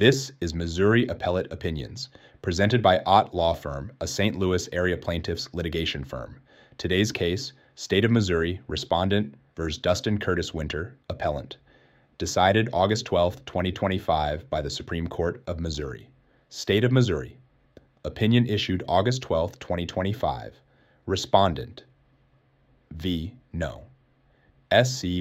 This is Missouri Appellate Opinions, presented by Ott Law Firm, a St. Louis area plaintiffs litigation firm. Today's case, State of Missouri, Respondent versus Dustin Curtis Winter, Appellant. Decided August 12, 2025 by the Supreme Court of Missouri. State of Missouri. Opinion issued August 12, 2025. Respondent. V. No. SC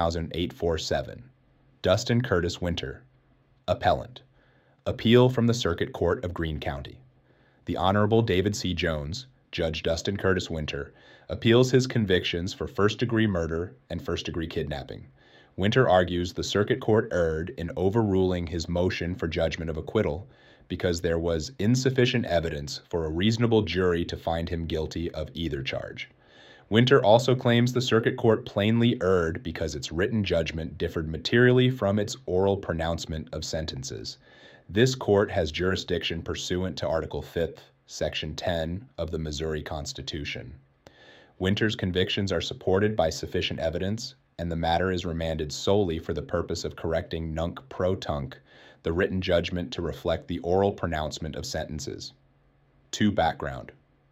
10847. Dustin Curtis Winter. Appellant. Appeal from the Circuit Court of Greene County. The Honorable David C. Jones, Judge Dustin Curtis Winter, appeals his convictions for first-degree murder and first-degree kidnapping. Winter argues the Circuit Court erred in overruling his motion for judgment of acquittal because there was insufficient evidence for a reasonable jury to find him guilty of either charge. Winter also claims the Circuit Court plainly erred because its written judgment differed materially from its oral pronouncement of sentences. This court has jurisdiction pursuant to Article 5th, Section 10 of the Missouri Constitution. Winter's convictions are supported by sufficient evidence, and the matter is remanded solely for the purpose of correcting nunc pro tunc, the written judgment to reflect the oral pronouncement of sentences. To background.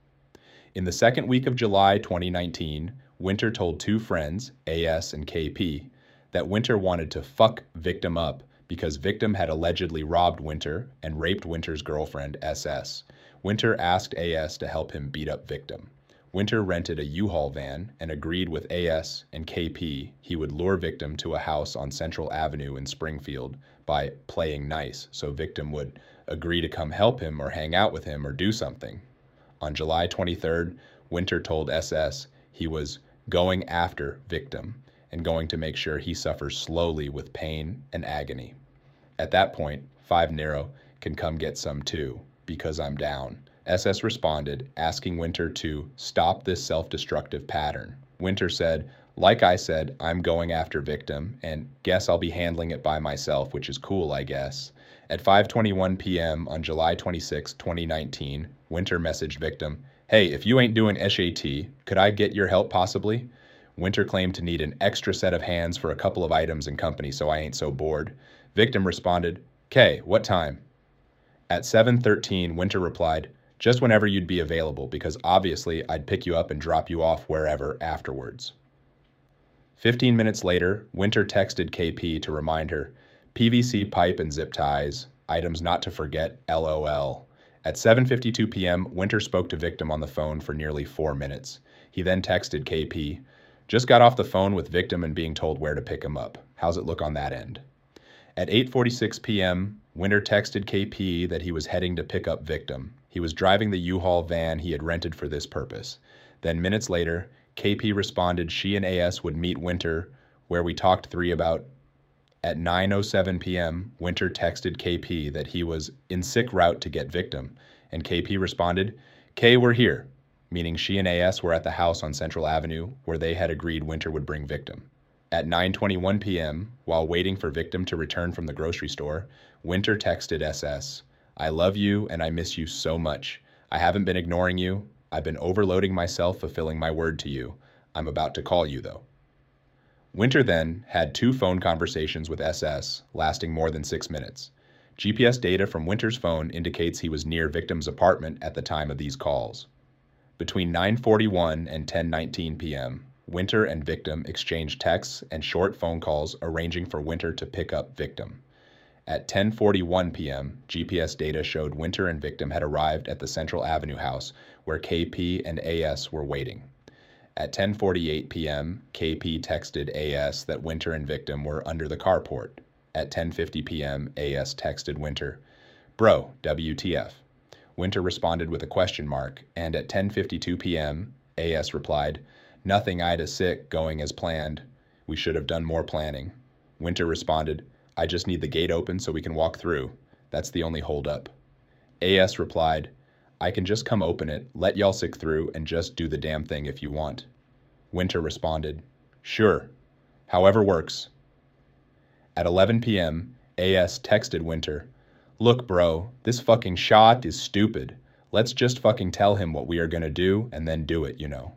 In the second week of July 2019, Winter told two friends, AS and KP, that Winter wanted to fuck Victim up because Victim had allegedly robbed Winter and raped Winter's girlfriend, SS. Winter asked AS to help him beat up Victim. Winter rented a U-Haul van and agreed with AS and KP he would lure Victim to a house on Central Avenue in Springfield by playing nice so Victim would agree to come help him or hang out with him or do something. On July 23rd, Winter told SS he was going after Victim and going to make sure he suffers slowly with pain and agony. At that point, 5 Nero can come get some too, because I'm down. SS responded, asking Winter to stop this self-destructive pattern. Winter said, like I said, I'm going after Victim, and guess I'll be handling it by myself, which is cool, I guess. At 5:21 p.m. on July 26, 2019, Winter messaged Victim, hey, if you ain't doing SAT, could I get your help possibly? Winter claimed to need an extra set of hands for a couple of items in company so I ain't so bored. Victim responded, "'Kay, what time?" At 7:13, Winter replied, just whenever you'd be available, because obviously I'd pick you up and drop you off wherever afterwards. 15 minutes later, Winter texted KP to remind her, PVC pipe and zip ties, items not to forget, LOL. At 7:52 p.m., Winter spoke to Victim on the phone for nearly 4 minutes. He then texted KP, just got off the phone with Victim and being told where to pick him up. How's it look on that end? At 8:46 p.m., Winter texted KP that he was heading to pick up Victim. He was driving the U-Haul van he had rented for this purpose. Then minutes later, KP responded she and AS would meet Winter where we talked 3 about. At 9:07 p.m., Winter texted KP that he was en sick route to get Victim, and KP responded, K, we're here, meaning she and AS were at the house on Central Avenue where they had agreed Winter would bring Victim. At 9:21 p.m., while waiting for Victim to return from the grocery store, Winter texted SS, I love you and I miss you so much. I haven't been ignoring you. I've been overloading myself fulfilling my word to you. I'm about to call you though. Winter then had 2 phone conversations with SS, lasting more than 6 minutes. GPS data from Winter's phone indicates he was near Victim's apartment at the time of these calls. Between 9:41 and 10:19 p.m., Winter and Victim exchanged texts and short phone calls arranging for Winter to pick up Victim. At 10:41 p.m., GPS data showed Winter and Victim had arrived at the Central Avenue house where KP and AS were waiting. At 10:48 p.m., KP texted AS that Winter and Victim were under the carport. At 10:50 p.m., AS texted Winter, Bro, WTF. Winter responded with a question mark, and at 10:52 p.m., AS replied, Nothing, Ida sick, going as planned. We should have done more planning. Winter responded, I just need the gate open so we can walk through. That's the only holdup. AS replied, I can just come open it, let y'all sick through, and just do the damn thing if you want. Winter responded, Sure. However works. At 11 p.m., AS texted Winter, Look, bro, this fucking shot is stupid. Let's just fucking tell him what we are gonna do and then do it, you know.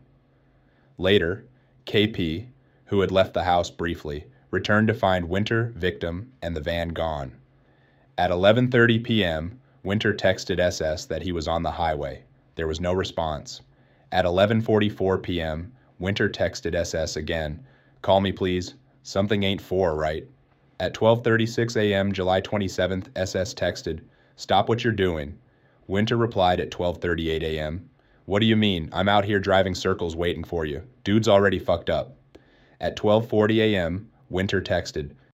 Later, KP, who had left the house briefly, returned to find Winter, Victim, and the van gone. At 11:30 p.m., Winter texted SS that he was on the highway. There was no response. At 11:44 p.m., Winter texted SS again, "Call me please. Something ain't for right." At 12:36 a.m., July 27th, SS texted, "Stop what you're doing." Winter replied at 12:38 a.m., "What do you mean? I'm out here driving circles waiting for you. Dude's already fucked up." At 12:40 a.m., Winter texted,